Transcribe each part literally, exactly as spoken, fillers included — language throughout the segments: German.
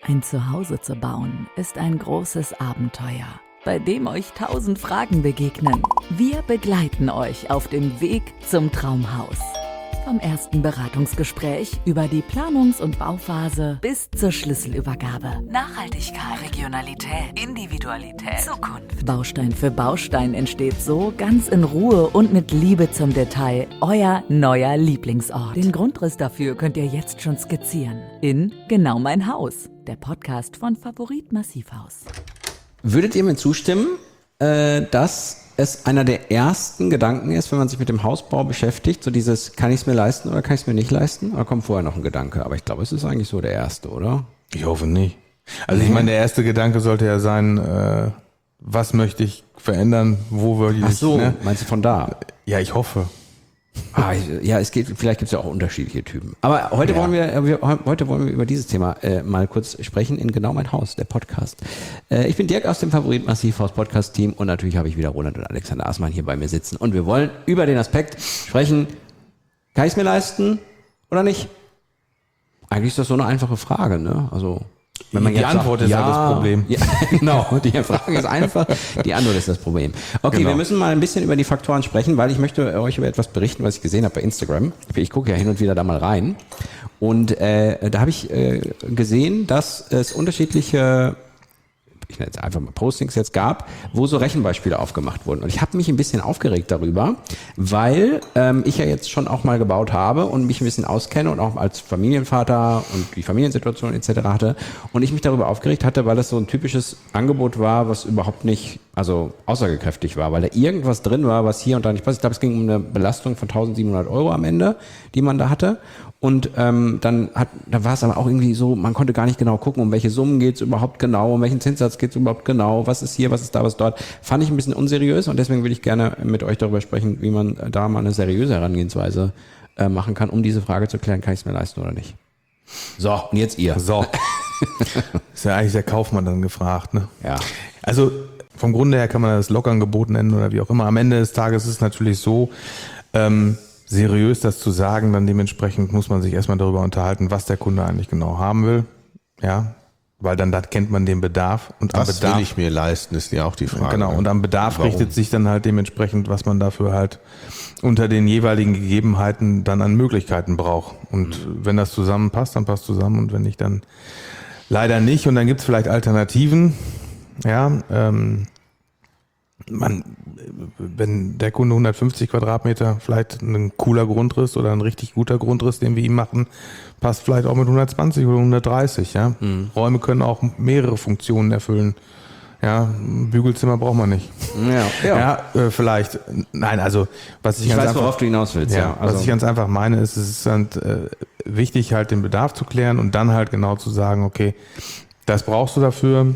Ein Zuhause zu bauen ist ein großes Abenteuer, bei dem euch tausend Fragen begegnen. Wir begleiten euch auf dem Weg zum Traumhaus. Vom ersten Beratungsgespräch über die Planungs- und Bauphase bis zur Schlüsselübergabe. Nachhaltigkeit, Regionalität, Individualität, Zukunft. Baustein für Baustein entsteht so ganz in Ruhe und mit Liebe zum Detail euer neuer Lieblingsort. Den Grundriss dafür könnt ihr jetzt schon skizzieren in Genau mein Haus, der Podcast von Favorit Massivhaus. Würdet ihr mir zustimmen, äh, dass es einer der ersten Gedanken ist, wenn man sich mit dem Hausbau beschäftigt, so dieses, kann ich es mir leisten oder kann ich es mir nicht leisten? Oder kommt vorher noch ein Gedanke? Aber ich glaube, es ist eigentlich so der erste, oder? Ich hoffe nicht. Also ich meine, der erste Gedanke sollte ja sein, äh, was möchte ich verändern, wo würde ich... Ach so, ne? meinst du von da? Ja, ich hoffe. Ah, ja, es geht, vielleicht gibt es ja auch unterschiedliche Typen. Aber heute ja. wollen wir, wir, heute wollen wir über dieses Thema äh, mal kurz sprechen in Genau mein Haus, der Podcast. Äh, ich bin Dirk aus dem Favorit Massivhaus Podcast Team und natürlich habe ich wieder Roland und Alexander Aßmann hier bei mir sitzen und wir wollen über den Aspekt sprechen, kann ich es mir leisten oder nicht? Eigentlich ist das so eine einfache Frage, ne? Also wenn man die jetzt Antwort sagt, ist ja, halt das Problem. Ja, genau, die Frage ist einfach, die Antwort ist das Problem. Okay, genau. Wir müssen mal ein bisschen über die Faktoren sprechen, weil ich möchte euch über etwas berichten, was ich gesehen habe bei Instagram. Ich gucke ja hin und wieder da mal rein. Und äh, da habe ich äh, gesehen, dass es unterschiedliche, ich nenne jetzt einfach mal Postings jetzt gab, wo so Rechenbeispiele aufgemacht wurden. Und ich habe mich ein bisschen aufgeregt darüber, weil ähm, ich ja jetzt schon auch mal gebaut habe und mich ein bisschen auskenne und auch als Familienvater und die Familiensituation et cetera hatte. Und ich mich darüber aufgeregt hatte, weil das so ein typisches Angebot war, was überhaupt nicht, also aussagekräftig war, weil da irgendwas drin war, was hier und da nicht passt. Ich glaube, es ging um eine Belastung von eintausendsiebenhundert Euro am Ende, die man da hatte. Und ähm, dann hat, da war es aber auch irgendwie so, man konnte gar nicht genau gucken, um welche Summen geht es überhaupt genau, um welchen Zinssatz geht es überhaupt genau, was ist hier, was ist da, was dort. Fand ich ein bisschen unseriös und deswegen würde ich gerne mit euch darüber sprechen, wie man da mal eine seriöse Herangehensweise äh, machen kann, um diese Frage zu klären, kann ich es mir leisten oder nicht. So, und jetzt ihr. So. Ist ja eigentlich der Kaufmann dann gefragt, ne? Ja. Also vom Grunde her kann man das Lockangebot nennen oder wie auch immer. Am Ende des Tages ist es natürlich so, ähm, seriös das zu sagen, dann dementsprechend muss man sich erstmal darüber unterhalten, was der Kunde eigentlich genau haben will, ja, weil dann da kennt man den Bedarf und am was Bedarf will ich mir leisten, ist ja auch die Frage. Genau, und am Bedarf Warum? richtet sich dann halt dementsprechend, was man dafür halt unter den jeweiligen Gegebenheiten dann an Möglichkeiten braucht. Und mhm. wenn das zusammenpasst, dann passt zusammen und wenn nicht, dann leider nicht. Und dann gibt's vielleicht Alternativen, ja, ähm, man, wenn der Kunde hundertfünfzig Quadratmeter vielleicht ein cooler Grundriss oder ein richtig guter Grundriss, den wir ihm machen, passt vielleicht auch mit hundertzwanzig oder hundertdreißig, ja. Mhm. Räume können auch mehrere Funktionen erfüllen. Ja, Bügelzimmer braucht man nicht. Ja, ja. ja äh, vielleicht. Nein, also was ich, ich ganz weiß, einfach, worauf du hinaus willst. Ja, ja also. Was ich ganz einfach meine, ist, es ist halt, äh, wichtig, halt den Bedarf zu klären und dann halt genau zu sagen, okay, das brauchst du dafür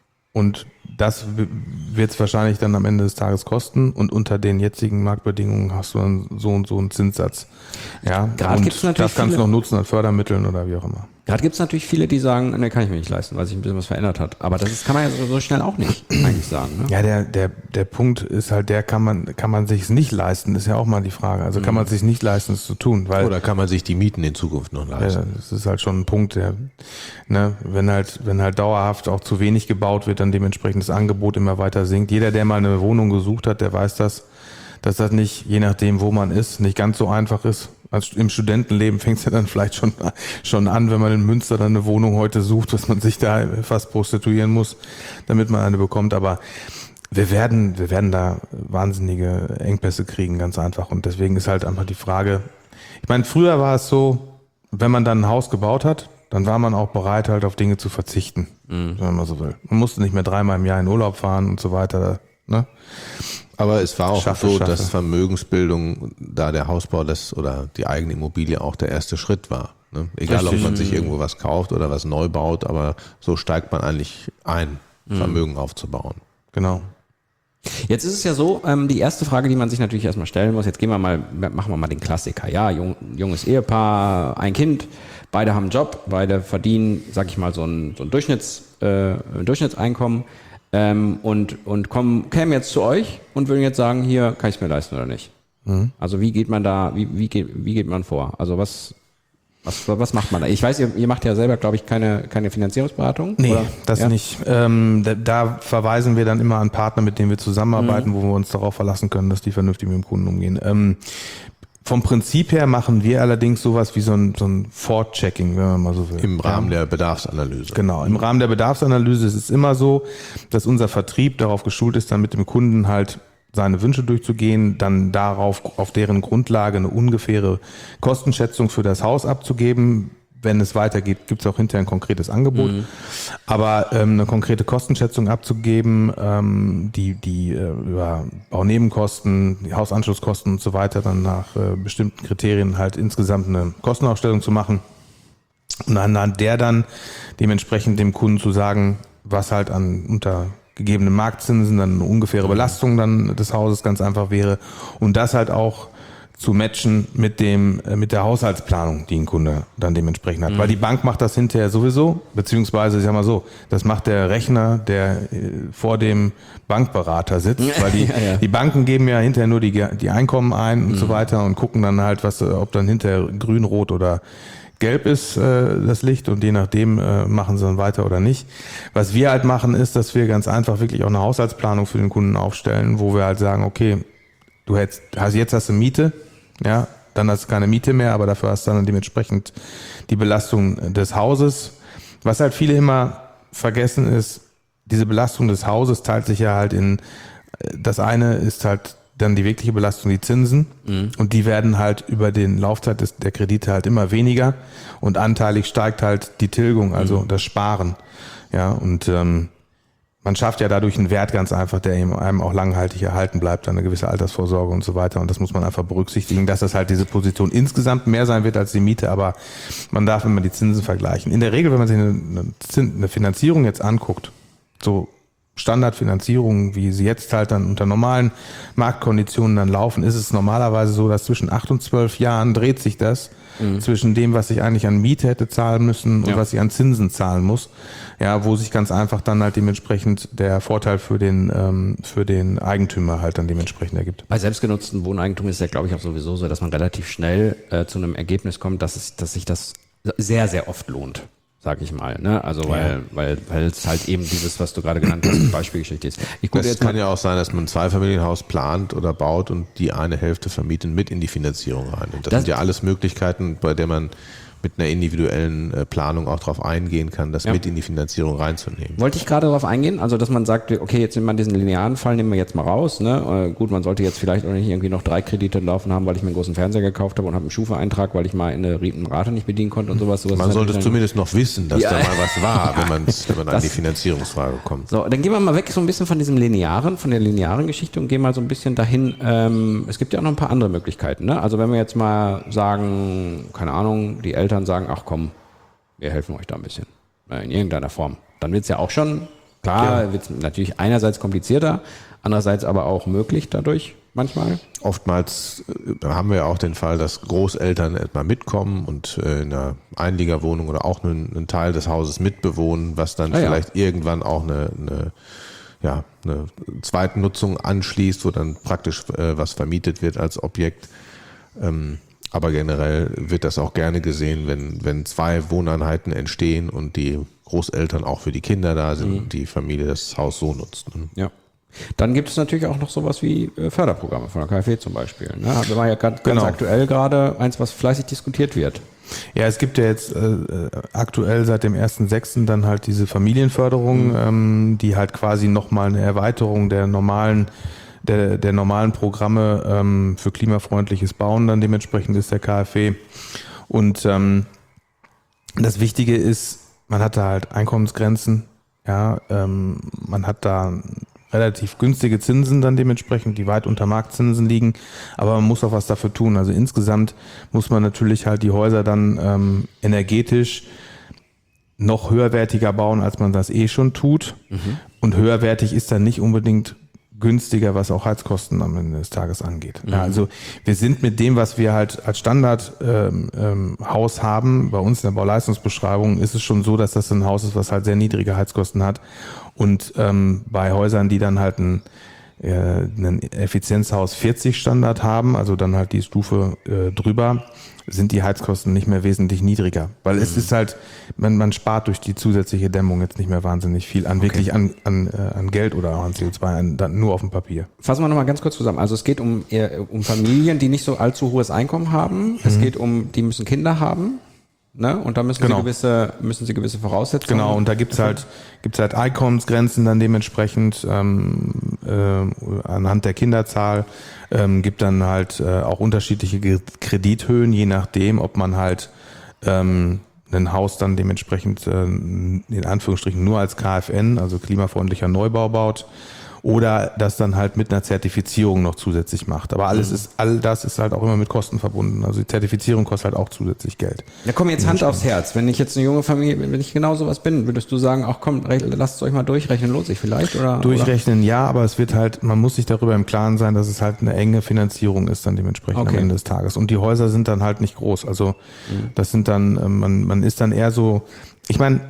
und das wird es wahrscheinlich dann am Ende des Tages kosten und unter den jetzigen Marktbedingungen hast du dann so und so einen Zinssatz. Ja, Gerade gibt's natürlich das kannst viele, du noch nutzen an Fördermitteln oder wie auch immer. Gerade gibt es natürlich viele, die sagen, ne, kann ich mir nicht leisten, weil sich ein bisschen was verändert hat. Aber das ist, kann man ja so, so schnell auch nicht eigentlich sagen. Ne? Ja, der, der, der Punkt ist halt, der kann man, kann man sich es nicht leisten, ist ja auch mal die Frage. Also kann man es sich nicht leisten, es zu tun. Weil, Oder kann man sich die Mieten in Zukunft noch leisten? Ja, das ist halt schon ein Punkt, der, ne, wenn halt, wenn halt dauerhaft auch zu wenig gebaut wird, dann dementsprechend das Angebot immer weiter sinkt. Jeder, der mal eine Wohnung gesucht hat, der weiß das, dass das nicht, je nachdem, wo man ist, nicht ganz so einfach ist. Also im Studentenleben fängt es ja dann vielleicht schon, schon an, wenn man in Münster dann eine Wohnung heute sucht, dass man sich da fast prostituieren muss, damit man eine bekommt. Aber wir werden, wir werden da wahnsinnige Engpässe kriegen, ganz einfach. Und deswegen ist halt einfach die Frage, ich meine, früher war es so, wenn man dann ein Haus gebaut hat, dann war man auch bereit, halt auf Dinge zu verzichten, mhm. wenn man so will. Man musste nicht mehr dreimal im Jahr in Urlaub fahren und so weiter, ne? Aber es war auch schaffe, so, schaffe. dass Vermögensbildung, da der Hausbau das oder die eigene Immobilie auch der erste Schritt war. Ne? Egal, Richtig. ob man sich irgendwo was kauft oder was neu baut, aber so steigt man eigentlich ein, mhm. Vermögen aufzubauen. Genau. Jetzt ist es ja so, ähm, die erste Frage, die man sich natürlich erstmal stellen muss, jetzt gehen wir mal, machen wir mal den Klassiker. Ja, jung, junges Ehepaar, ein Kind, beide haben einen Job, beide verdienen, sag ich mal, so ein, so ein Durchschnitts, äh, Durchschnittseinkommen. Ähm, und und kommen, kämen jetzt zu euch und würden jetzt sagen, hier, kann ich es mir leisten oder nicht? Mhm. Also wie geht man da, wie, wie, geht, wie geht man vor? Also was, Was, was macht man da? Ich weiß, ihr, ihr macht ja selber, glaube ich, keine, keine Finanzierungsberatung. Nee, oder? das ja? nicht. Ähm, da, da verweisen wir dann immer an Partner, mit denen wir zusammenarbeiten, Mhm. wo wir uns darauf verlassen können, dass die vernünftig mit dem Kunden umgehen. Ähm, vom Prinzip her machen wir allerdings sowas wie so ein, so ein Vorchecking, wenn man mal so will. Im Rahmen ja. der Bedarfsanalyse. Genau, im Rahmen der Bedarfsanalyse ist es immer so, dass unser Vertrieb darauf geschult ist, dann mit dem Kunden halt seine Wünsche durchzugehen, dann darauf, auf deren Grundlage eine ungefähre Kostenschätzung für das Haus abzugeben. Wenn es weitergeht, gibt es auch hinterher ein konkretes Angebot. Mhm. Aber ähm, eine konkrete Kostenschätzung abzugeben, ähm, die, die äh, über Baunebenkosten, die Hausanschlusskosten und so weiter dann nach äh, bestimmten Kriterien halt insgesamt eine Kostenaufstellung zu machen. Und anhand der dann dementsprechend dem Kunden zu sagen, was halt an unter gegebenen Marktzinsen dann eine ungefähre Belastung dann des Hauses ganz einfach wäre und das halt auch zu matchen mit dem mit der Haushaltsplanung, die ein Kunde dann dementsprechend hat. Mhm. Weil die Bank macht das hinterher sowieso, beziehungsweise ich sag mal so, das macht der Rechner, der vor dem Bankberater sitzt, weil die, ja, ja. die Banken geben ja hinterher nur die, die Einkommen ein und mhm. so weiter und gucken dann halt, was, ob dann hinterher grün, rot oder gelb ist äh, das Licht und je nachdem äh, machen sie dann weiter oder nicht. Was wir halt machen ist, dass wir ganz einfach wirklich auch eine Haushaltsplanung für den Kunden aufstellen, wo wir halt sagen, okay, du hättest, hast, jetzt hast du Miete, ja, dann hast du keine Miete mehr, aber dafür hast du dann dementsprechend die Belastung des Hauses. Was halt viele immer vergessen ist, diese Belastung des Hauses teilt sich ja halt in, das eine ist halt dann die wirkliche Belastung, die Zinsen. Mhm. Und die werden halt über den Laufzeit des, der Kredite halt immer weniger. Und anteilig steigt halt die Tilgung, also mhm. das Sparen. Ja, und ähm, man schafft ja dadurch einen Wert ganz einfach, der einem auch langhaltig erhalten bleibt, eine gewisse Altersvorsorge und so weiter. Und das muss man einfach berücksichtigen, dass das halt diese Position insgesamt mehr sein wird als die Miete. Aber man darf immer die Zinsen vergleichen. In der Regel, wenn man sich eine, eine Finanzierung jetzt anguckt, so Standardfinanzierungen, wie sie jetzt halt dann unter normalen Marktkonditionen dann laufen, ist es normalerweise so, dass zwischen acht und zwölf Jahren dreht sich das mhm. zwischen dem, was ich eigentlich an Miete hätte zahlen müssen und ja. was ich an Zinsen zahlen muss. Ja, wo sich ganz einfach dann halt dementsprechend der Vorteil für den ähm, für den Eigentümer halt dann dementsprechend ergibt. Bei selbstgenutzten Eigentum ist ja, glaube ich, auch sowieso so, dass man relativ schnell äh, zu einem Ergebnis kommt, dass es, dass sich das sehr, sehr oft lohnt. Sag ich mal, ne? Also weil, ja. weil, weil es halt eben dieses, was du gerade genannt hast, die Beispielgeschichte ist. Ich gucke das jetzt kann mal. Ja auch sein, dass man ein Zweifamilienhaus plant oder baut und die eine Hälfte vermieten mit in die Finanzierung rein. Und das, das sind ja alles Möglichkeiten, bei der man mit einer individuellen äh, Planung auch darauf eingehen kann, das ja. mit in die Finanzierung reinzunehmen. Wollte ich gerade darauf eingehen, also dass man sagt, okay, jetzt nehmen wir diesen linearen Fall, nehmen wir jetzt mal raus. Ne? Äh, gut, man sollte jetzt vielleicht auch nicht irgendwie noch drei Kredite laufen haben, weil ich mir einen großen Fernseher gekauft habe und habe einen Schufa-Eintrag, weil ich mal in eine Rate nicht bedienen konnte und sowas. sowas man sollte zumindest noch wissen, dass ja. da mal was war, wenn, man's, wenn man das, an die Finanzierungsfrage kommt. So, dann gehen wir mal weg so ein bisschen von diesem linearen, von der linearen Geschichte und gehen mal so ein bisschen dahin. Ähm, es gibt ja auch noch ein paar andere Möglichkeiten. Ne? Also wenn wir jetzt mal sagen, keine Ahnung, die Eltern sagen, ach komm, wir helfen euch da ein bisschen, in irgendeiner Form. Dann wird es ja auch schon, klar, ja. wird es natürlich einerseits komplizierter, andererseits aber auch möglich dadurch manchmal. Oftmals haben wir ja auch den Fall, dass Großeltern etwa mitkommen und in einer Einliegerwohnung oder auch einen, einen Teil des Hauses mitbewohnen, was dann ah, vielleicht ja. irgendwann auch eine, eine, ja, eine Zweitnutzung anschließt, wo dann praktisch äh, was vermietet wird als Objekt. Ähm, Aber generell wird das auch gerne gesehen, wenn, wenn zwei Wohneinheiten entstehen und die Großeltern auch für die Kinder da sind mhm. und die Familie das Haus so nutzt. Ne? Ja. Dann gibt es natürlich auch noch sowas wie Förderprogramme von der KfW zum Beispiel. Ne? Wir waren ja ganz, ganz genau. aktuell gerade eins, was fleißig diskutiert wird. Ja, es gibt ja jetzt äh, aktuell seit dem ersten sechsten dann halt diese Familienförderung, mhm. ähm, die halt quasi nochmal eine Erweiterung der normalen Der, der normalen Programme ähm, für klimafreundliches Bauen dann dementsprechend ist der KfW. Und ähm, das Wichtige ist, man hat da halt Einkommensgrenzen, ja, ähm, man hat da relativ günstige Zinsen dann dementsprechend, die weit unter Marktzinsen liegen, aber man muss auch was dafür tun. Also insgesamt muss man natürlich halt die Häuser dann ähm, energetisch noch höherwertiger bauen, als man das eh schon tut. Mhm. Und höherwertig ist dann nicht unbedingt günstiger, was auch Heizkosten am Ende des Tages angeht. Mhm. Ja, also wir sind mit dem, was wir halt als Standardhaus ähm, ähm, Haus haben, bei uns in der Bauleistungsbeschreibung ist es schon so, dass das ein Haus ist, was halt sehr niedrige Heizkosten hat. Und ähm, bei Häusern, die dann halt ein äh, ein Effizienzhaus vierzig Standard haben, also dann halt die Stufe äh, drüber, sind die Heizkosten nicht mehr wesentlich niedriger. Weil mhm. es ist halt, man, man spart durch die zusätzliche Dämmung jetzt nicht mehr wahnsinnig viel an okay. wirklich an, an, äh, an Geld oder auch an C O zwei, an, dann nur auf dem Papier. Fassen wir nochmal ganz kurz zusammen. Also es geht um, eher, um Familien, die nicht so allzu hohes Einkommen haben. Mhm. Es geht um, die müssen Kinder haben. Ne? Und da müssen, genau. sie gewisse, müssen sie gewisse Voraussetzungen. Genau, und da gibt's halt, gibt's halt Einkommensgrenzen dann dementsprechend ähm, äh, anhand der Kinderzahl. Ähm, gibt dann halt äh, auch unterschiedliche Kredithöhen, je nachdem, ob man halt ähm, ein Haus dann dementsprechend äh, in Anführungsstrichen nur als K F N, also klimafreundlicher Neubau baut, oder das dann halt mit einer Zertifizierung noch zusätzlich macht. Aber alles ist, all das ist halt auch immer mit Kosten verbunden. Also die Zertifizierung kostet halt auch zusätzlich Geld. Ja, komm, jetzt Hand aufs Herz. Wenn ich jetzt eine junge Familie, wenn ich genau sowas bin, würdest du sagen, ach komm, lasst es euch mal durchrechnen, lohnt sich vielleicht? Oder, durchrechnen, oder? Ja, aber es wird halt, man muss sich darüber im Klaren sein, dass es halt eine enge Finanzierung ist dann dementsprechend okay. am Ende des Tages. Und die Häuser sind dann halt nicht groß. Also mhm. das sind dann, man, man ist dann eher so, ich meine,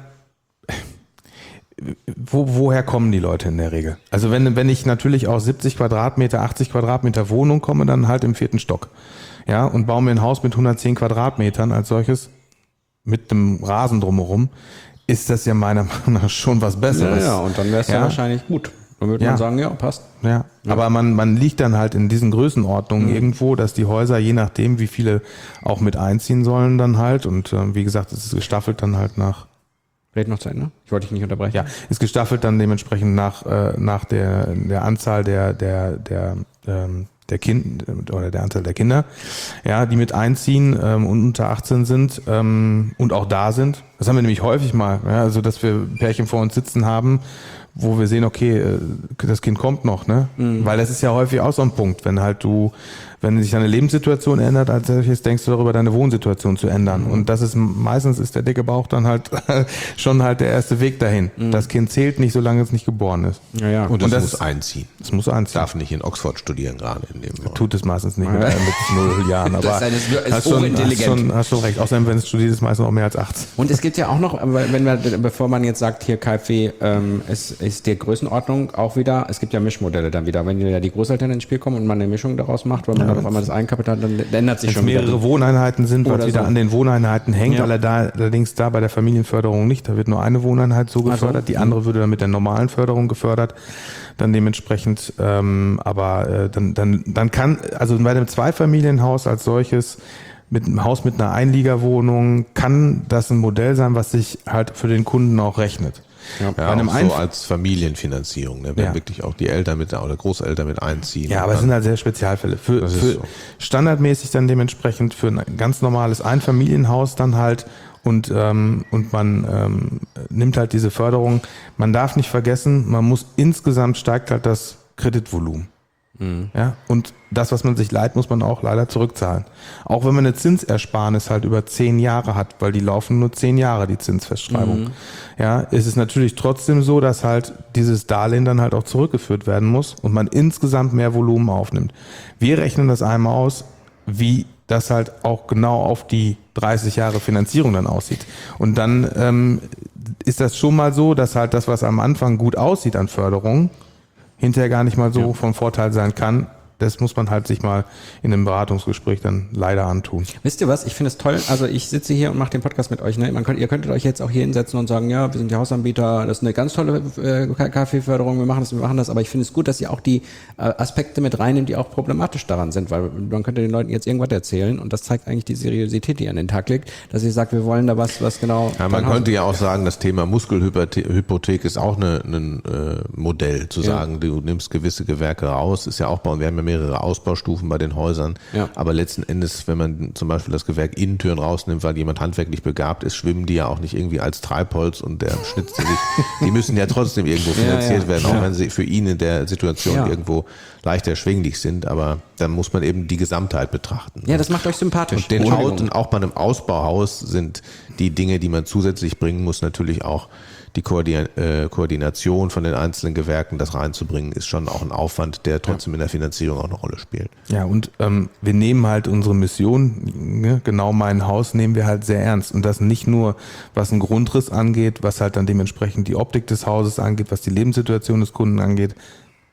Wo, woher kommen die Leute in der Regel? Also wenn, wenn ich natürlich aus siebzig Quadratmeter, achtzig Quadratmeter Wohnung komme, dann halt im vierten Stock. Ja, und baue mir ein Haus mit hundertzehn Quadratmetern als solches mit einem Rasen drumherum, ist das ja meiner Meinung nach schon was Besseres. Ja, ja, und dann wäre es ja. ja wahrscheinlich gut. Dann würde ja. man sagen, ja, passt. Ja, ja. Aber man, man liegt dann halt in diesen Größenordnungen mhm. irgendwo, dass die Häuser, je nachdem, wie viele auch mit einziehen sollen, dann halt, und äh, wie gesagt, es ist gestaffelt dann halt nach Red noch zu Ende? Ich wollte dich nicht unterbrechen. Ja, ist gestaffelt dann dementsprechend nach äh, nach der der Anzahl der der der ähm, der Kind oder der Anzahl der Kinder, ja, die mit einziehen ähm, und unter achtzehn sind ähm, und auch da sind. Das haben wir nämlich häufig mal, ja, also dass wir Pärchen vor uns sitzen haben, wo wir sehen, okay, das Kind kommt noch, ne? Mhm. Weil das ist ja häufig auch so ein Punkt, wenn halt du, wenn sich deine Lebenssituation ändert, als solches denkst du darüber, deine Wohnsituation zu ändern. Mhm. Und das ist, meistens ist der dicke Bauch dann halt schon halt der erste Weg dahin. Mhm. Das Kind zählt nicht, solange es nicht geboren ist. Ja, ja. Und, und das muss einziehen. Es muss einziehen. Darf nicht in Oxford studieren gerade in dem Moment. Tut es meistens nicht mit, mit null Jahren. Aber das ist, eine, ist hast, schon, hast, schon, hast schon recht. Außerdem, wenn es studiert, ist meistens auch mehr als achtzehn. Und es gibt ja auch noch, wenn wir, bevor man jetzt sagt, hier K f W, ähm, es ist die Größenordnung auch wieder, es gibt ja Mischmodelle dann wieder. Wenn ja die Großeltern ins Spiel kommen und man eine Mischung daraus macht, weil man ja, dann auf einmal das Eigenkapital hat, dann ändert sich schon mehrere wieder. Wohneinheiten sind, was wieder so an den Wohneinheiten hängt, ja. allerdings da bei der Familienförderung nicht. Da wird nur eine Wohneinheit so gefördert, also, die andere würde dann mit der normalen Förderung gefördert. Dann dementsprechend, ähm, aber äh, dann, dann, dann kann, also bei einem Zweifamilienhaus als solches, mit einem Haus mit einer Einliegerwohnung, kann das ein Modell sein, was sich halt für den Kunden auch rechnet. Ja, bei einem auch so als Familienfinanzierung, ne? Wenn ja. wirklich auch die Eltern mit oder Großeltern mit einziehen. Ja, aber es sind halt sehr Spezialfälle. Für, für so. Standardmäßig dann dementsprechend für ein ganz normales Einfamilienhaus dann halt und ähm, und man ähm, nimmt halt diese Förderung. Man darf nicht vergessen, man muss insgesamt steigt halt das Kreditvolumen. Mhm. Ja, und das, was man sich leiht, muss man auch leider zurückzahlen. Auch wenn man eine Zinsersparnis halt über zehn Jahre hat, weil die laufen nur zehn Jahre, die Zinsfestschreibung. Mhm. Ja, ist es natürlich trotzdem so, dass halt dieses Darlehen dann halt auch zurückgeführt werden muss und man insgesamt mehr Volumen aufnimmt. Wir rechnen das einmal aus, wie das halt auch genau auf die dreißig Jahre Finanzierung dann aussieht. Und dann ähm, ist das schon mal so, dass halt das, was am Anfang gut aussieht an Förderung, hinterher gar nicht mal so ja. vom Vorteil sein kann. Das muss man halt sich mal in einem Beratungsgespräch dann leider antun. Wisst ihr was? Ich finde es toll. Also ich sitze hier und mache den Podcast mit euch. Ne? Man könnt, ihr könntet euch jetzt auch hier hinsetzen und sagen, ja, wir sind die Hausanbieter, das ist eine ganz tolle äh, K f W-Förderung, wir machen das, wir machen das. Aber ich finde es gut, dass ihr auch die äh, Aspekte mit reinnimmt, die auch problematisch daran sind, weil man könnte den Leuten jetzt irgendwas erzählen und das zeigt eigentlich die Seriosität, die ihr an den Tag legt, dass ihr sagt, wir wollen da was, was genau... Ja, man könnte ja auch sagen, das Thema Muskelhypothek ist auch eine, ein äh, Modell, zu ja. sagen, du nimmst gewisse Gewerke raus, ist ja auch bei, wir haben ja mehrere Ausbaustufen bei den Häusern. Ja. Aber letzten Endes, wenn man zum Beispiel das Gewerk Innentüren rausnimmt, weil jemand handwerklich begabt ist, schwimmen die ja auch nicht irgendwie als Treibholz und der schnitzt sich. Die müssen ja trotzdem irgendwo finanziert ja, ja. werden, auch ja. wenn sie für ihn in der Situation ja. irgendwo leicht erschwinglich sind. Aber dann muss man eben die Gesamtheit betrachten. Ja, das macht euch sympathisch. Und den Haut, und auch bei einem Ausbauhaus sind die Dinge, die man zusätzlich bringen muss, natürlich auch die Koordination von den einzelnen Gewerken, das reinzubringen, ist schon auch ein Aufwand, der trotzdem ja. in der Finanzierung auch eine Rolle spielt. Ja, und ähm, wir nehmen halt unsere Mission, ne, genau mein Haus, nehmen wir halt sehr ernst. Und das nicht nur, was einen Grundriss angeht, was halt dann dementsprechend die Optik des Hauses angeht, was die Lebenssituation des Kunden angeht.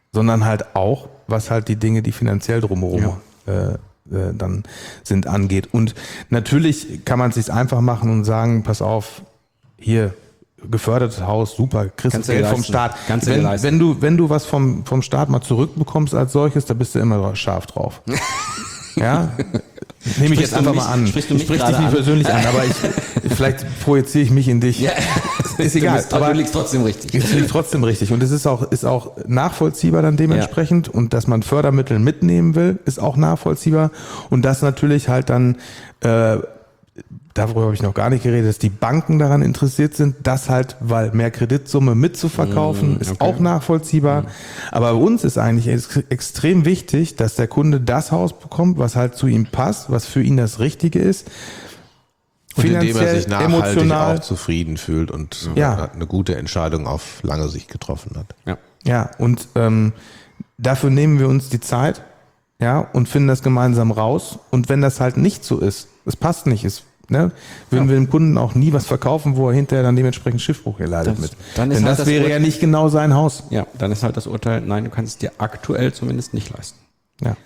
sondern halt auch, was halt die Dinge, die finanziell drumherum ja. äh, äh, dann sind, angeht. Und natürlich kann man es sich einfach machen und sagen, pass auf, hier, gefördertes Haus, super, kriegst du Geld vom Staat. Kannst du wenn, dir leisten. wenn du, wenn du was vom, vom Staat mal zurückbekommst als solches, da bist du immer scharf drauf. Ja, nehme ich jetzt einfach mich, mal an. Sprichst du mich ich sprich gerade dich nicht an? persönlich an, aber ich, vielleicht projiziere ich mich in dich. Ja. Ist egal. Du, bist, aber du liegst trotzdem richtig. Es liegt trotzdem richtig. Und es ist auch, ist auch nachvollziehbar dann dementsprechend. Ja. Und dass man Fördermittel mitnehmen will, ist auch nachvollziehbar. Und das natürlich halt dann, äh, darüber habe ich noch gar nicht geredet, dass die Banken daran interessiert sind, das halt, weil mehr Kreditsumme mitzuverkaufen, mm, okay. ist auch nachvollziehbar. Mm. Aber bei uns ist eigentlich ex- extrem wichtig, dass der Kunde das Haus bekommt, was halt zu ihm passt, was für ihn das Richtige ist. Und indem er sich nachhaltig emotional auch zufrieden fühlt und ja. eine gute Entscheidung auf lange Sicht getroffen hat. Ja, ja und ähm, dafür nehmen wir uns die Zeit, ja, und finden das gemeinsam raus. Und wenn das halt nicht so ist, es passt nicht, es Ne? Würden ja. wir dem Kunden auch nie was verkaufen, wo er hinterher dann dementsprechend Schiffbruch erleidet das, mit. Dann ist Denn halt das, das wäre Urteil, ja nicht genau sein Haus. Ja, dann ist halt das Urteil, nein, du kannst es dir aktuell zumindest nicht leisten. Ja.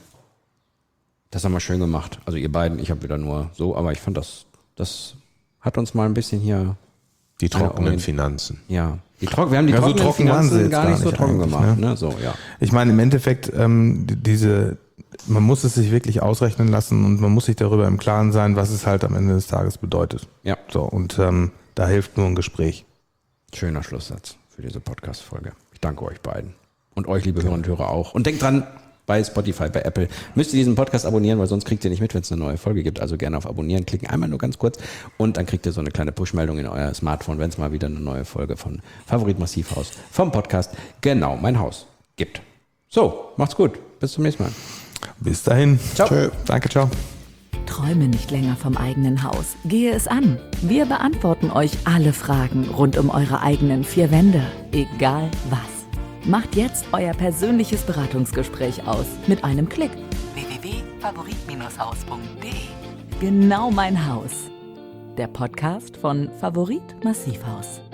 Das haben wir schön gemacht. Also ihr beiden, ich habe wieder nur so, aber ich fand das, das hat uns mal ein bisschen hier... Die trockenen Finanzen. Ja, die Trock, wir haben die ja, so trockenen trocken Finanzen gar nicht so trocken gemacht. Ne? Ne? So, ja. Ich meine, im Endeffekt, ähm, diese... Man muss es sich wirklich ausrechnen lassen und man muss sich darüber im Klaren sein, was es halt am Ende des Tages bedeutet. Ja. So, und ähm, da hilft nur ein Gespräch. Schöner Schlusssatz für diese Podcast-Folge. Ich danke euch beiden. Und euch, liebe Hörer und Hörer, auch. Und denkt dran, bei Spotify, bei Apple, müsst ihr diesen Podcast abonnieren, weil sonst kriegt ihr nicht mit, wenn es eine neue Folge gibt. Also gerne auf Abonnieren klicken, einmal nur ganz kurz. Und dann kriegt ihr so eine kleine Push-Meldung in euer Smartphone, wenn es mal wieder eine neue Folge von Favorit Massivhaus vom Podcast Genau mein Haus gibt. So, macht's gut. Bis zum nächsten Mal. Bis dahin. Ciao. Tschö. Danke, ciao. Träume nicht länger vom eigenen Haus. Gehe es an. Wir beantworten euch alle Fragen rund um eure eigenen vier Wände. Egal was. Macht jetzt euer persönliches Beratungsgespräch aus mit einem Klick. w w w punkt favorit haus punkt de Genau mein Haus. Der Podcast von Favorit Massivhaus.